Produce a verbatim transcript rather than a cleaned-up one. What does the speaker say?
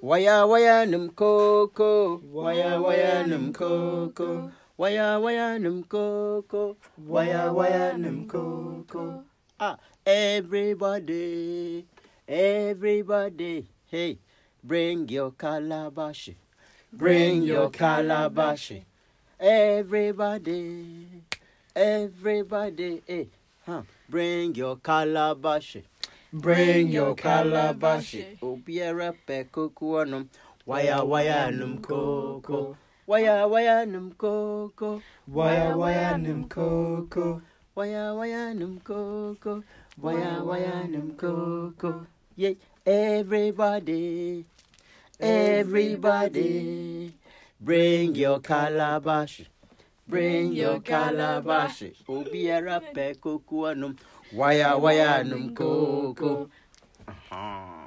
Waya waya num coco, waya waya num coco, waya waya num coco, waya waya num coco. Ah, everybody, everybody, hey, bring your calabash, bring your calabash. Everybody, everybody, hey, huh, bring your calabash. Bring your calabash. Obiara pe kukuanum. Waya waya num coco. Waya waya num coco. Waya waya num coco. Waya waya num coco. Waya waya num coco. Yeah, everybody, everybody, bring your calabash. Bring your calabash. Obiara pe kukuanum. Waya waya num coco. Uh-huh.